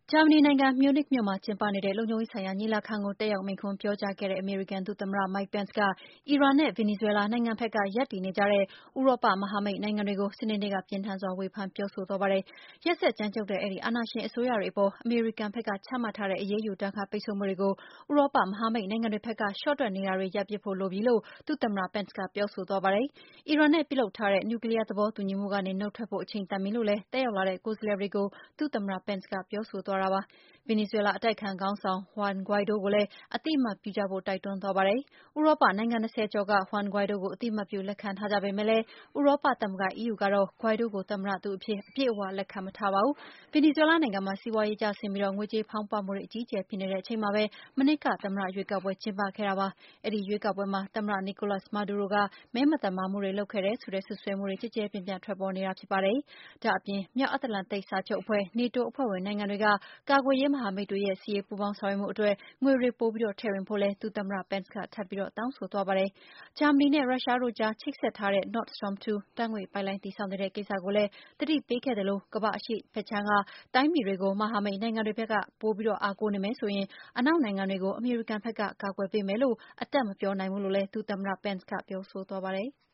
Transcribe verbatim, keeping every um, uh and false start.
ဂျာမနီနိုင်ငံမြူးနစ်မြို့မှာကျင်းပနေတဲ့လုံခြုံရေးဆိုင်ရာညီလာခံကိုတက်ရောက်မိန့်ခွန်းပြောကြားခဲ့တဲ့အမေရိကန်ဒုသမ္မတ Mike Pence ကအီရန်နဲ့ဗင်နီဇွဲလားနိုင်ငံဘက်ကရပ်တည်နေကြတဲ့ဥရောပမဟာမိတ်နိုင်ငံတွေကိုစနေနေ့ကပြင်းထန်စွာဝေဖန်ပြောဆိုသွားပါတယ်။ ရက်စက်ကြမ်းကြုတ်တဲ့အဲဒီအာဏာရှင်အစိုးရတွေအပေါ်အမေရိကန်ဘက်ကချမှတ်ထားတဲ့အရေးယူဒဏ်ခတ်ပိတ်ဆို့မှုတွေကိုဥရောပမဟာမိတ်နိုင်ငံတွေဘက်ကလျှော့တွက်နေတာတွေရပ်ပစ်ဖို့လိုပြီလို့ဒုသမ္မတ Pence ကပြောဆိုသွားပါတယ်။ အီရန်နဲ့ပြုလုပ်ထားတဲ့နျူကလီးယားသဘောတူညီမှုကနေနုတ်ထွက်ဖို့အချိန်တန်ပြီလို့လည်းတက်ရောက်လာတဲ့ကိုယ်စားလှယ်တွေကိုဒုသမ္မတ Pence ကပြောဆိုသွားတာပါ။ ဗင်နီဇွဲလားအတိုက်အခံခေါင်းဆောင် Juan Guaido ကိုလည်းအသိအမှတ်ပြုကြဖို့တိုက်တွန်းသွားပါတယ်။ ဥရောပနိုင်ငံ ၂၀ ကျော်က Juan Guaido ကိုအသိအမှတ်ပြုလက်ခံထားကြပေမဲ့လည်းဥရောပသမဂ္ဂ E U ကတော့ Guaido ကိုသမ္မတသူအဖြစ်အပြည့်အဝလက်ခံမထားပါဘူး။ ဗင်နီဇွဲလားနိုင်ငံမှာစီးပွါးရေးကျဆင်းပြီးငွေကြေးဖောင်းပွမှုတွေအကြီးအကျယ်ဖြစ်နေတဲ့အချိန်မှာပဲမနှစ်ကသမ္မတရွေးကောက်ပွဲကျင်းပခဲ့တာပါ။ အဲဒီရွေးကောက်ပွဲမှာသမ္မတ Nicolas Maduro ကမဲမသမာမှုတွေလုပ်ခဲ့တယ်ဆိုတဲ့စွပ်စွဲမှုတွေကျယ်ကျယ်ပြန့်ပြန့်ထွက်ပေါ်နေတာဖြစ်ပါတယ်။ ဒါ့အပြင် မြောက်အတ္တလန်တိတ်စာချုပ်အဖွဲ့ NATO အဖွဲ့ဝင်နိုင်ငံတွေကကာကွယ်ရေးမဟာမိတ်တွေရဲ့စစ်ရေးပူးပေါင်းဆောင်ရွက်မှုအတွက်ငွေတွေပိုပြီးထည့်ဝင်ဖို့လည်း ဒုသမ္မတ Pence ကထပ်ပြီးတောင်းဆိုသွားပါတယ်။ ဂျာမနီနဲ့ရုရှားတို့ကြားချိတ်ဆက်ထားတဲ့ Nord Stream နှစ်ဓာတ်ငွေ့ပိုက်လိုင်းတည်ဆောက်နေတဲ့ကိစ္စကိုလည်းသတိပေးခဲ့သလို ကမ္ဘာ့အရှေ့ဘက်ခြမ်းကတိုင်းပြည်တွေကို မဟာမိတ်နိုင်ငံတွေဘက်ကပိုပြီးအားကိုးနေမယ်ဆိုရင် အနောက်နိုင်ငံတွေကို အမေရိကန်ဘက်ကကာကွယ်ပေးမယ်လို့ အတပ်မပြောနိုင်ဘူးလို့လည်း ဒုသမ္မတ Pence ကပြောဆိုသွားပါတယ်။